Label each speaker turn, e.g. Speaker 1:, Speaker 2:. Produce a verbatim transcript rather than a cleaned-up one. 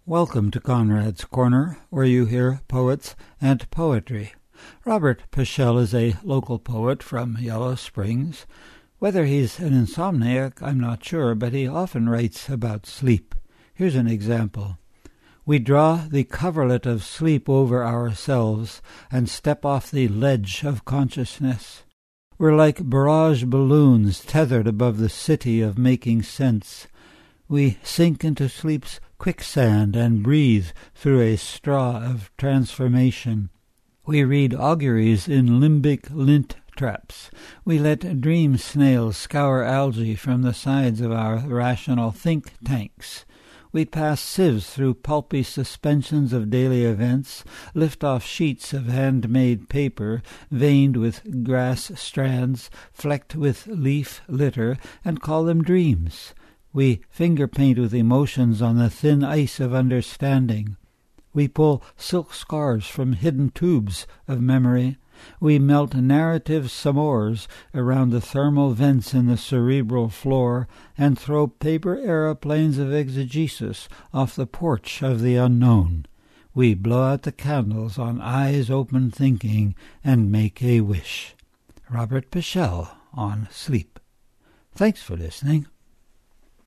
Speaker 1: Welcome to Conrad's Corner, where you hear poets and poetry. Robert Peschel is a local poet from Yellow Springs. Whether he's an insomniac, I'm not sure, but he often writes about sleep. Here's an example. We draw the coverlet of sleep over ourselves and step off the ledge of consciousness. We're like barrage balloons tethered above the city of making sense. We sink into sleep's quicksand and breathe through a straw of transformation. We read auguries in limbic lint traps. We let dream snails scour algae from the sides of our rational think tanks. We pass sieves through pulpy suspensions of daily events, lift off sheets of handmade paper, veined with grass strands, flecked with leaf litter, and call them dreams. We finger-paint with emotions on the thin ice of understanding. We pull silk scarves from hidden tubes of memory. We melt narrative s'mores around the thermal vents in the cerebral floor and throw paper aeroplanes of exegesis off the porch of the unknown. We blow out the candles on eyes open thinking and make a wish. Robert Peschel on Sleep. Thanks for listening.